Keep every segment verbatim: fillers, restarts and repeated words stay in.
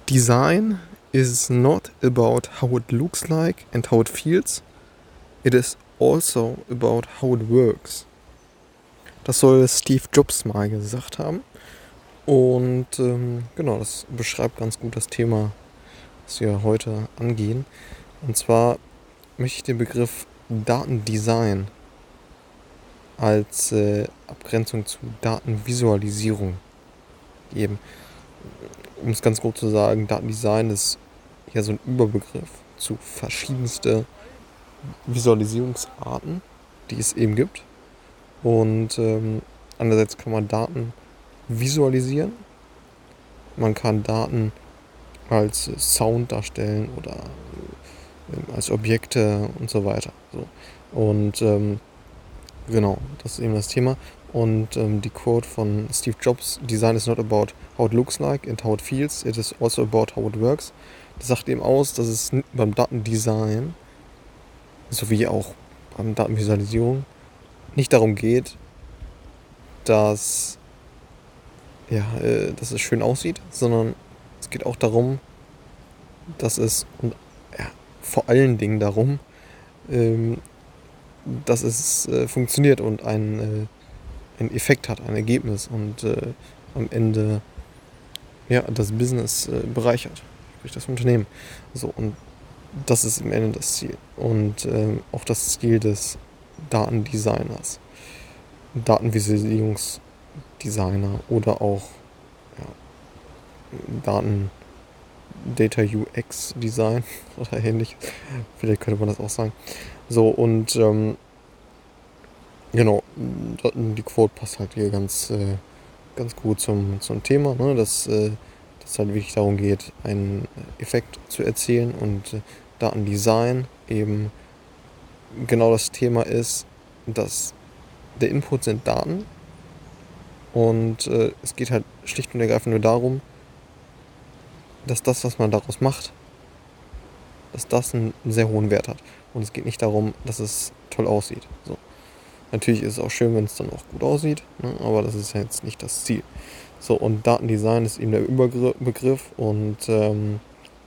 Design is not about how it looks like and how it feels. It is also about how it works. Das soll Steve Jobs mal gesagt haben. Und ähm, genau, das beschreibt ganz gut das Thema, was wir heute angehen. Und zwar möchte ich den Begriff Datendesign als äh, Abgrenzung zu Datenvisualisierung geben. Um es ganz grob zu sagen, Datendesign ist ja so ein Überbegriff zu verschiedenste Visualisierungsarten, die es eben gibt. Und ähm, andererseits kann man Daten visualisieren. Man kann Daten als Sound darstellen oder äh, als Objekte und so weiter. So. Und ähm, genau, das ist eben das Thema. Und ähm, die Quote von Steve Jobs: Design is not about how it looks like and how it feels, it is also about how it works. Das sagt eben aus, dass es beim Datendesign sowie auch beim Datenvisualisierung nicht darum geht, dass, ja, äh, dass es schön aussieht, sondern es geht auch darum, dass es und ja, vor allen Dingen darum, ähm, dass es äh, funktioniert und ein, äh, einen Effekt hat, ein Ergebnis und äh, am Ende ja, das Business äh, bereichert, sprich das Unternehmen. So, und das ist am Ende das Ziel und äh, auch das Ziel des Datendesigners, Datenvisualisierungsdesigner oder auch ja, Daten Data U X Design oder ähnliches. Vielleicht könnte man das auch sagen. So, und ähm, genau, die Quote passt halt hier ganz, äh, ganz gut zum, zum Thema, ne? dass, äh, dass es halt wirklich darum geht, einen Effekt zu erzielen und äh, Datendesign eben genau das Thema ist, dass der Input sind Daten und äh, es geht halt schlicht und ergreifend nur darum, dass das, was man daraus macht, dass das einen sehr hohen Wert hat. Und es geht nicht darum, dass es toll aussieht. So. Natürlich ist es auch schön, wenn es dann auch gut aussieht, ne? Aber das ist ja jetzt nicht das Ziel. So, und Datendesign ist eben der Überbegriff und ähm,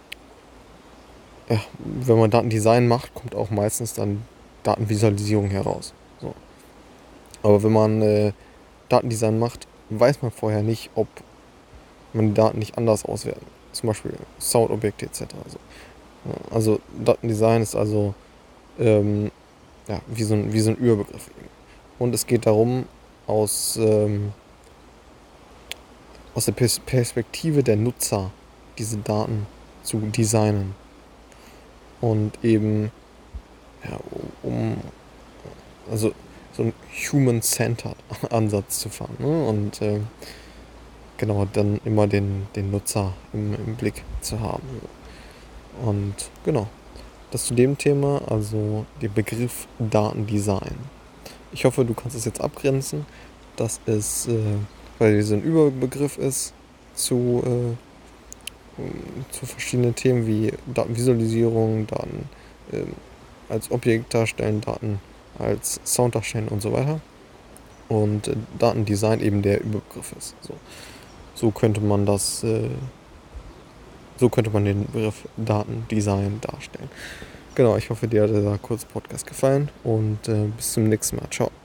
ja, wenn man Datendesign macht, kommt auch meistens dann Datenvisualisierung heraus. So. Aber wenn man äh, Datendesign macht, weiß man vorher nicht, ob man die Daten nicht anders auswerten. Zum Beispiel Soundobjekte et cetera. Also, ja, also Datendesign ist also ähm, ja, wie, so ein, wie so ein Überbegriff. Und es geht darum, aus, ähm, aus der Perspektive der Nutzer diese Daten zu designen. Und eben ja, um also so einen human-centered Ansatz zu fahren. Ne? Und äh, genau, dann immer den, den Nutzer im, im Blick zu haben. Und genau, das zu dem Thema, also der Begriff Datendesign. Ich hoffe, du kannst es jetzt abgrenzen, dass es, äh, weil es ein Überbegriff ist, zu, äh, zu verschiedenen Themen wie Datenvisualisierung, Daten äh, als Objekt darstellen, Daten als Sound darstellen und so weiter. Und äh, Datendesign eben der Überbegriff ist. So, so könnte man das, äh, so könnte man den Begriff Datendesign darstellen. Genau, ich hoffe, dir hat dieser kurze Podcast gefallen und äh, bis zum nächsten Mal. Ciao.